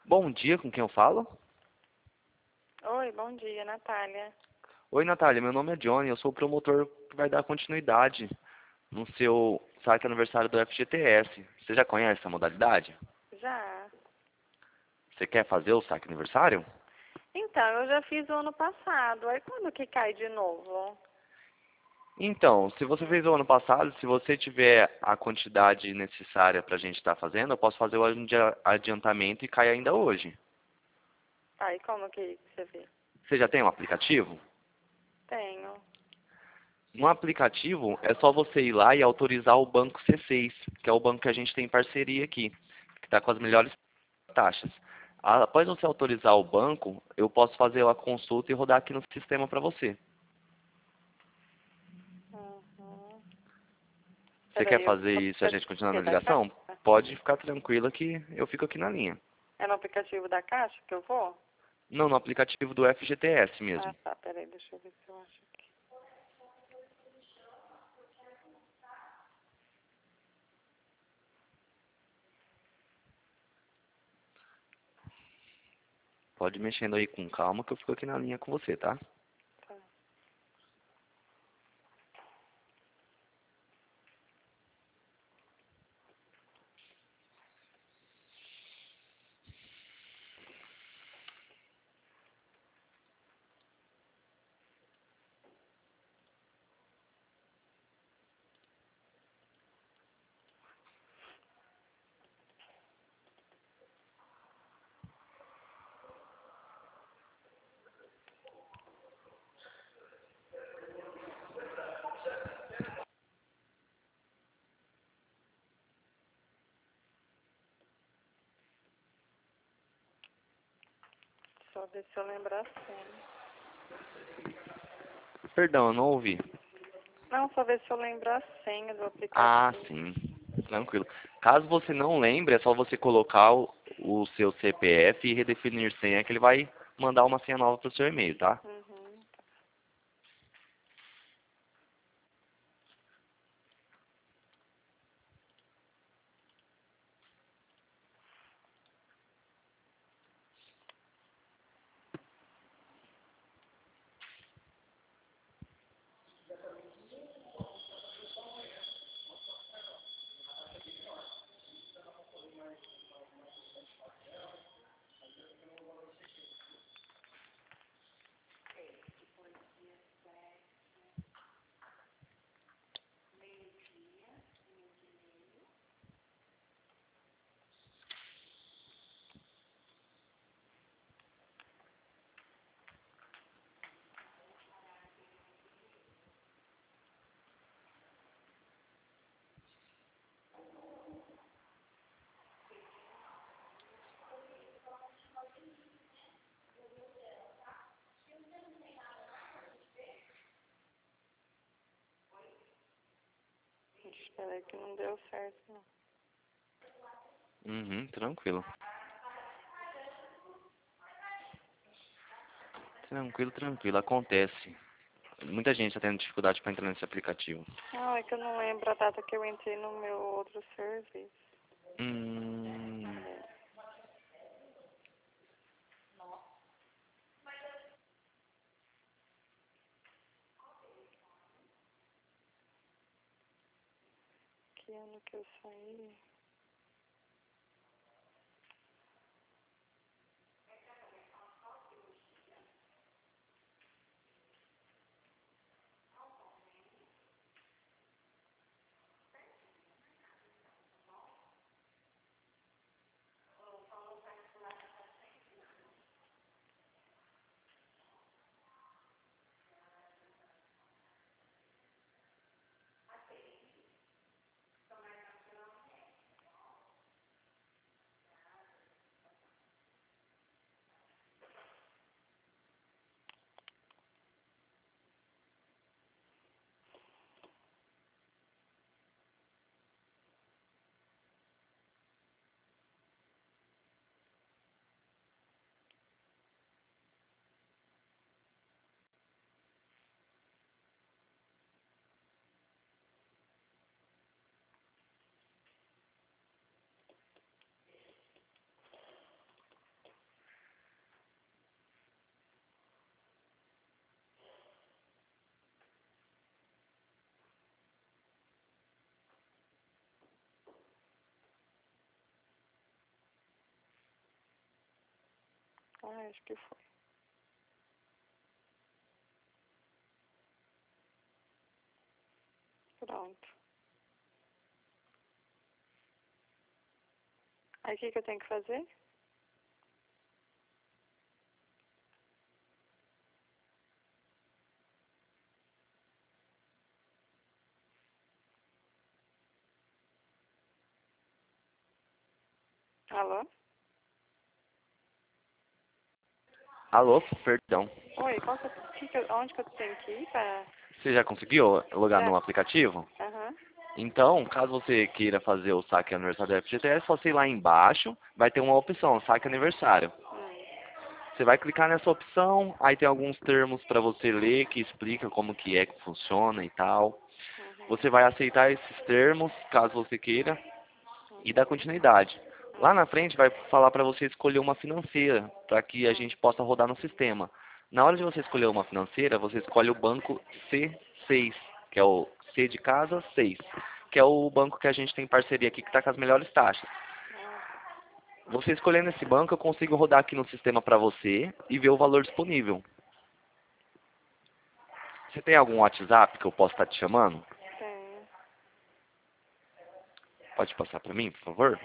Bom dia, com quem eu falo? Oi, bom dia, Natália. Oi, Natália, meu nome é Johnny, eu sou o promotor que vai dar continuidade no seu saque aniversário do FGTS. Você já conhece a modalidade? Já. Você quer fazer o saque aniversário? Então, eu já fiz o ano passado. Aí quando que cai de novo? Então, se você fez o ano passado, se você tiver a quantidade necessária para a gente estar fazendo, eu posso fazer o adiantamento e cai ainda hoje. Aí como que você vê? Você já tem um aplicativo? Tenho. No aplicativo, é só você ir lá e autorizar o banco C6, que é o banco que a gente tem parceria aqui, que está com as melhores taxas. Após você autorizar o banco, eu posso fazer a consulta e rodar aqui no sistema para você. Uhum. Você quer Peraí, eu fazer vou isso e a gente continuar na da Caixa? ligação? Pode ficar tranquila que eu fico aqui na linha. É no aplicativo da Caixa que eu vou? Não, no aplicativo do FGTS Ah, mesmo. tá, peraí, deixa eu ver se eu acho aqui. Pode ir mexendo aí com calma que eu fico aqui na linha com você, tá? Tá. Só ver se eu lembro a senha. Perdão, eu não ouvi. Não, só ver se eu lembro a senha do Ah, aplicativo. sim. Tranquilo. Caso você não lembre, é só você colocar o seu CPF e redefinir senha que ele vai mandar uma senha nova para o seu e-mail, tá? Uhum. Espera aí que não deu certo, não. Uhum, tranquilo. Tranquilo, tranquilo. Acontece. Muita gente está tendo dificuldade para entrar nesse aplicativo. Ah, é que eu não lembro a data que eu entrei no meu outro serviço. Hum, Que ano que eu saí? Ah, acho que foi. Pronto. Aí o que eu tenho que fazer? Alô? Alô, perdão. Oi, onde que eu tenho que ir para... Você já conseguiu logar Já? no aplicativo? Aham. Então, caso você queira fazer o saque aniversário do FGTS, é só você ir lá embaixo, vai ter uma opção, saque aniversário. Você vai clicar nessa opção, aí tem alguns termos para você ler que explica como que é que funciona e tal. Você vai aceitar esses termos, caso você queira, e dar continuidade. Lá na frente vai falar para você escolher uma financeira, para que a gente possa rodar no sistema. Na hora de você escolher uma financeira, você escolhe o banco C6, que é o C de casa 6, que é o banco que a gente tem parceria aqui que está com as melhores taxas. Você escolhendo esse banco, eu consigo rodar aqui no sistema para você e ver o valor disponível. Você tem algum WhatsApp que eu possa estar te chamando? Tenho. Pode passar para mim, por favor?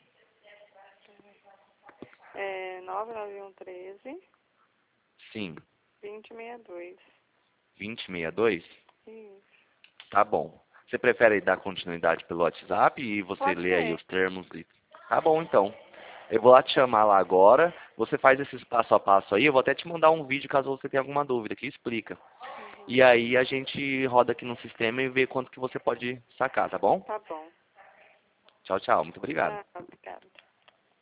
É 99113 Sim, 2062. 2062? Isso. Tá bom. Você prefere dar continuidade pelo WhatsApp e você Pode lê aí ser. os termos? Tá bom, então. Eu vou lá te chamar lá agora. Você faz esses passo a passo aí. Eu vou até te mandar um vídeo caso você tenha alguma dúvida que explica. E aí a gente roda aqui no sistema e vê quanto que você pode sacar, tá bom? Tá bom. Tchau, tchau. Muito obrigado. Ah, obrigada.